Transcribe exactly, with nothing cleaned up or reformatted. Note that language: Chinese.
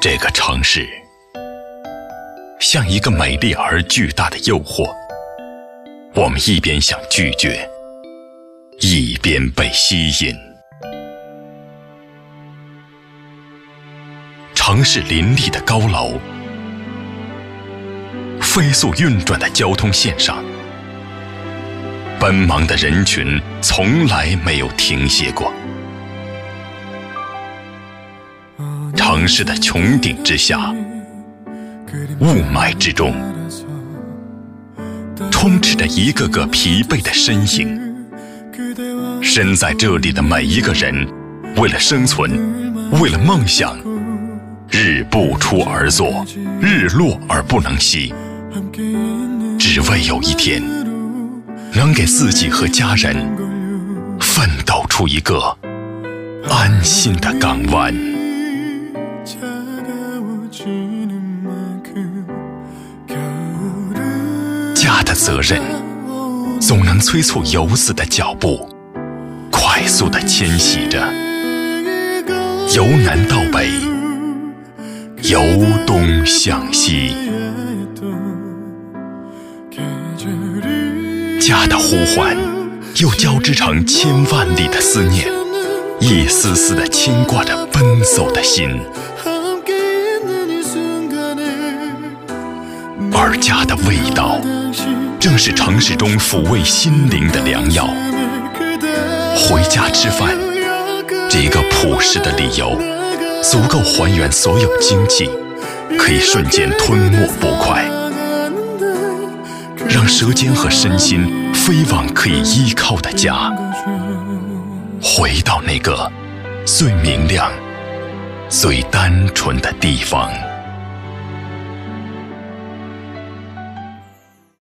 这个城市像一个美丽而巨大的诱惑，我们一边想拒绝，一边被吸引。城市林立的高楼，飞速运转的交通线上，奔忙的人群从来没有停歇过。城市的穹顶之下，雾霾之中，充斥着一个个疲惫的身影。身在这里的每一个人，为了生存，为了梦想，日不出而作，日落而不能息，只为有一天能给自己和家人奋斗出一个安心的港湾。家的责任总能催促游子的脚步，快速地迁徙着，由南到北，由东向西。家的呼唤又交织成千万里的思念，一丝丝地牵挂着奔走的心。而家的味道正是城市中抚慰心灵的良药。回家吃饭这个朴实的理由，足够还原所有精气，可以瞬间吞没不快，让舌尖和身心飞往可以依靠的家，回到那个最明亮最单纯的地方。